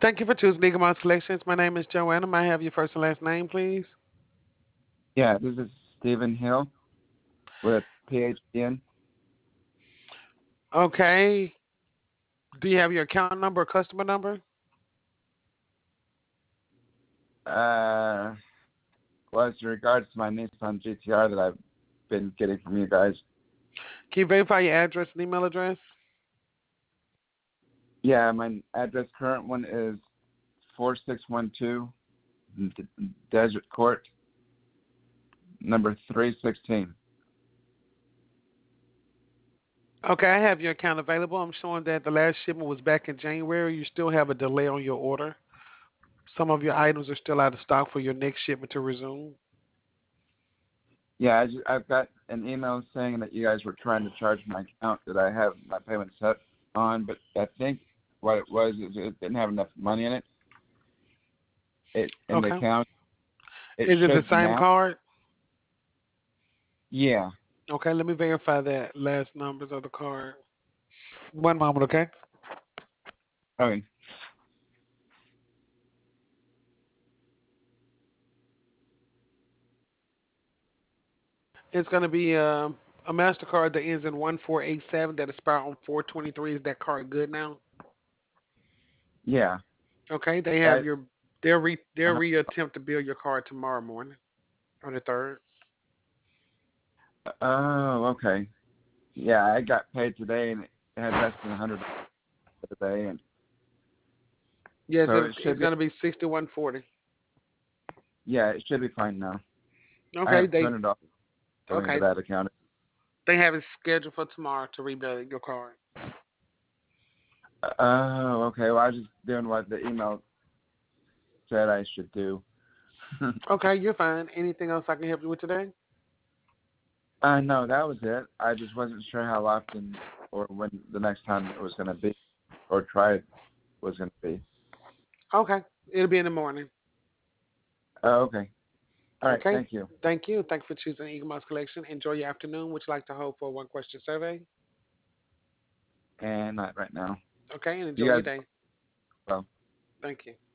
Thank you for choosing Eagle Mouse Collections. My name is Joanna. May I have your first and last name, please? Yeah, this is Stephen Hill with PHDN. Okay. Do you have your account number or customer number? Uh, well, it's in regards to my Nissan GTR that I've been getting from you guys. Can you verify your address and email address? Yeah, my address current one is 4612 Desert Court, number 316. Okay, I have your account available. I'm showing that the last shipment was back in January. You still have a delay on your order. Some of your items are still out of stock for your next shipment to resume. Yeah, I've got an email saying that you guys were trying to charge my account that I have my payment set on, but I think what it was is it didn't have enough money in it. It in the Okay. account. It Is it the should same now. card? Yeah. Okay, let me verify that last numbers of the card. One moment, okay? Okay. It's going to be a MasterCard that ends in 1487 that expires on 423. Is that card good now? Yeah. Okay, they have I, your they'll reattempt to bill your card tomorrow morning on the third. oh, okay. Yeah, I got paid today, and it had less than $100 today, and Yes, so it it's should be. gonna be 6140. Yeah, it should be fine now. I Okay, have $200 going into okay that account. they have it scheduled for tomorrow to rebill your card. Oh, okay. Well, I was just doing what the email said I should do. Okay, you're fine. Anything else I can help you with today? No, that was it. I just wasn't sure how often or when the next time it was going to be, or try it was going to be. Okay, it'll be in the morning. Oh, okay. All right. Okay, Thank you. thank you. Thank you for choosing Eagle Mouse Collection. Enjoy your afternoon. Would you like to hold for a one question survey? And not right now. Okay, and You enjoy your guys, day. well. Thank you.